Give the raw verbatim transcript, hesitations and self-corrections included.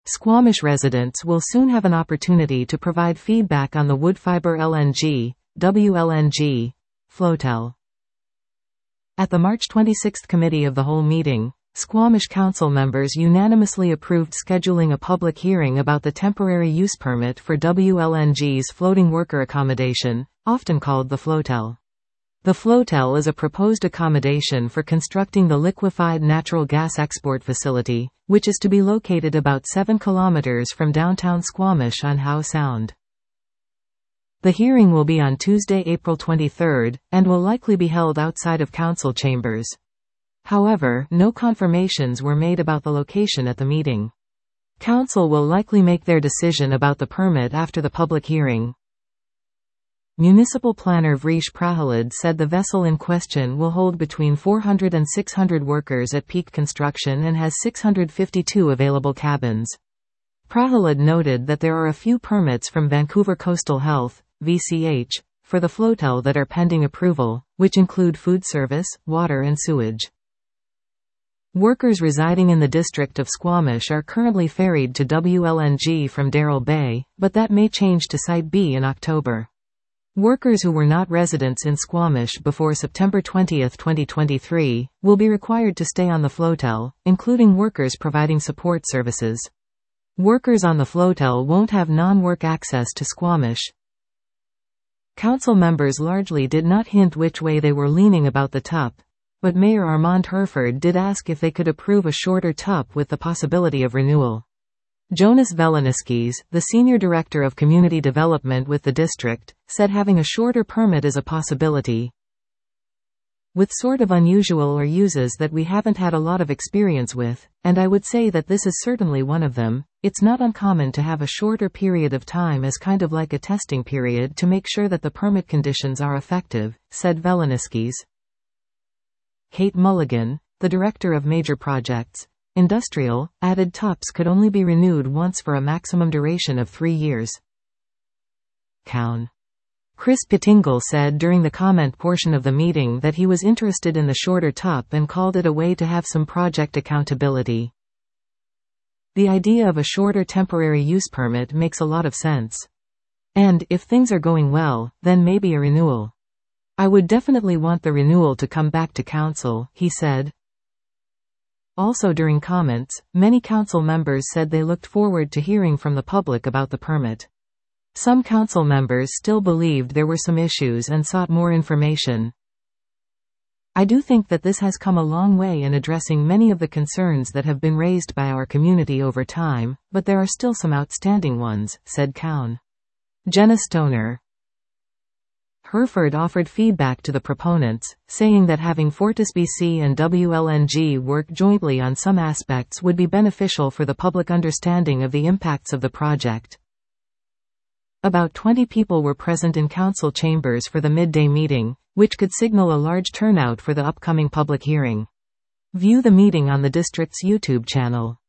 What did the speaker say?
Squamish residents will soon have an opportunity to provide feedback on the Woodfibre L N G, W L N G, Floatel. At the March twenty-sixth Committee of the Whole meeting, Squamish Council members unanimously approved scheduling a public hearing about the temporary use permit for W L N G's floating worker accommodation, often called the Floatel. The Floatel is a proposed accommodation for constructing the liquefied natural gas export facility, which is to be located about seven kilometers from downtown Squamish on Howe Sound. The hearing will be on Tuesday, April twenty-third, and will likely be held outside of council chambers. However, no confirmations were made about the location at the meeting. Council will likely make their decision about the permit after the public hearing. Municipal planner Vrish Prahalad said the vessel in question will hold between four hundred and six hundred workers at peak construction and has six hundred fifty-two available cabins. Prahalad noted that there are a few permits from Vancouver Coastal Health, V C H, for the Floatel that are pending approval, which include food service, water and sewage. Workers residing in the district of Squamish are currently ferried to W L N G from Darrell Bay, but that may change to Site B in October. Workers who were not residents in Squamish before September twentieth twenty twenty-three, will be required to stay on the Floatel, including workers providing support services. Workers on the Floatel won't have non-work access to Squamish. Council members largely did not hint which way they were leaning about the T U P. But Mayor Armand Herford did ask if they could approve a shorter T U P with the possibility of renewal. Jonas Velaniskis, the Senior Director of Community Development with the district, said having a shorter permit is a possibility. With sort of unusual or uses that we haven't had a lot of experience with, and I would say that this is certainly one of them, it's not uncommon to have a shorter period of time as kind of like a testing period to make sure that the permit conditions are effective, said Velaniskis. Kate Mulligan, the Director of Major Projects, Industrial, added T U Ps could only be renewed once for a maximum duration of three years. Cown. Chris Pettingill said during the comment portion of the meeting that he was interested in the shorter T U P and called it a way to have some project accountability. The idea of a shorter temporary use permit makes a lot of sense. And, if things are going well, then maybe a renewal. I would definitely want the renewal to come back to council, he said. Also during comments, many council members said they looked forward to hearing from the public about the permit. Some council members still believed there were some issues and sought more information. I do think that this has come a long way in addressing many of the concerns that have been raised by our community over time, but there are still some outstanding ones, said Cown. Jenna Stoner. Herford offered feedback to the proponents, saying that having FortisBC and W L N G work jointly on some aspects would be beneficial for the public understanding of the impacts of the project. About twenty people were present in council chambers for the midday meeting, which could signal a large turnout for the upcoming public hearing. View the meeting on the district's YouTube channel.